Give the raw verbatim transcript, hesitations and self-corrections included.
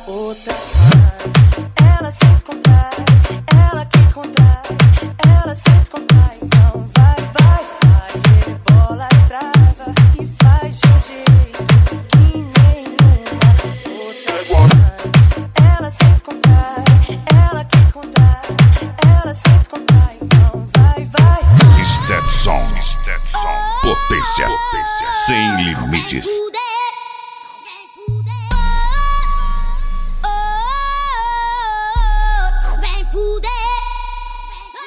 outra faz. Ela sente contrai, ela que contrai, ela sente contrai. Então vai, vai, vai, rebola, trava e faz de um jeito que nenhuma outra faz. Ela sente contrai, ela que contrai, ela sente contrai. Então vai, vai. Stetson, Stetson, potência, potência sem limites.